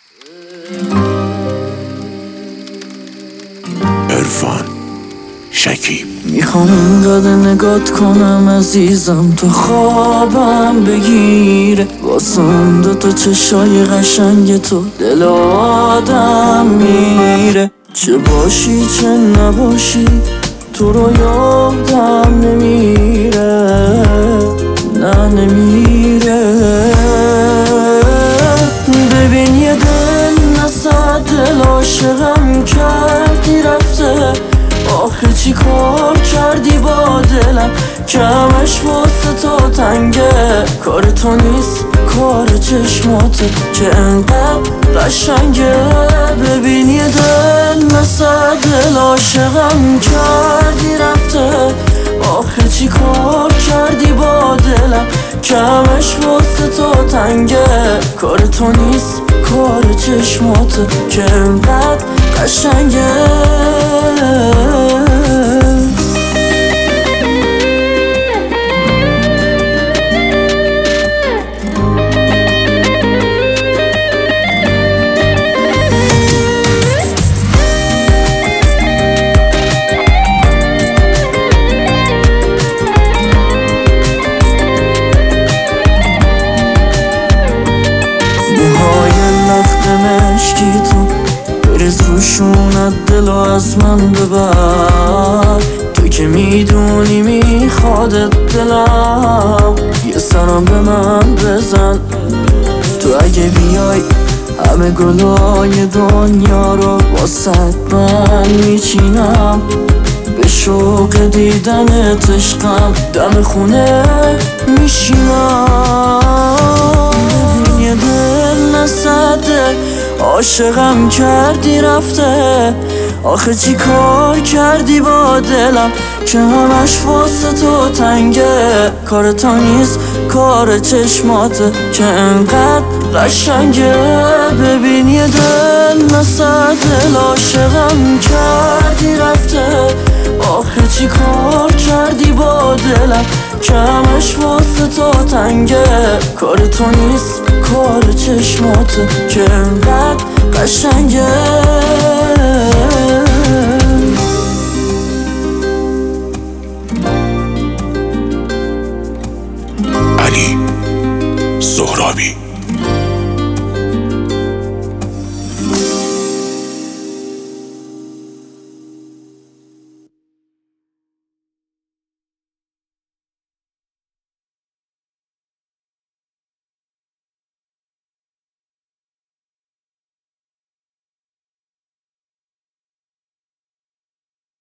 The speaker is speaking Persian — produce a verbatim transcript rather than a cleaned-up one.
عرفان شکیب. میخوام اینقدر نگات کنم عزیزم تا خوابم بگیره، واسم دوتا چشای قشنگ تو دل آدم میره. چه باشی چه نباشی تو رو یادم نمیره، نه نمیره. ببین یه دل نصد دل عاشقم کردی رفته، آخه چی کار کردی با دلم کمش واسه تو تنگه. کار تو نیست کار چشماته که انقدر قشنگه. ببین یه دل نصد دل عاشقم کردی رفته، آخه چی کار کردی با دلم کمش واسه تو تنگه. کار تو نیست کار چشماته که انقدر قشنگه. مشکی تو بریز روشونت دلو از من ببر، تو که میدونی میخوادت دلم. یه سرم به من بزن تو اگه بیای همه گلای دنیا رو واسه من میچینم. به شوق دیدنت عشقم دم خونه میشینم. یه دل نصد دل عاشقم کردی رفته، آخه چی کار کردی با دلم که همش واسه تو تنگه. کار تو نیست کار چشماته که انقدر قشنگه. ببین یه دل نصد دل عاشقم کردی رفته، آخه چی کار کردی با دلم که همش واسه تو تنگه. کار تو نیست کار چشماته که انقدر قشنگه. علی زهرابی.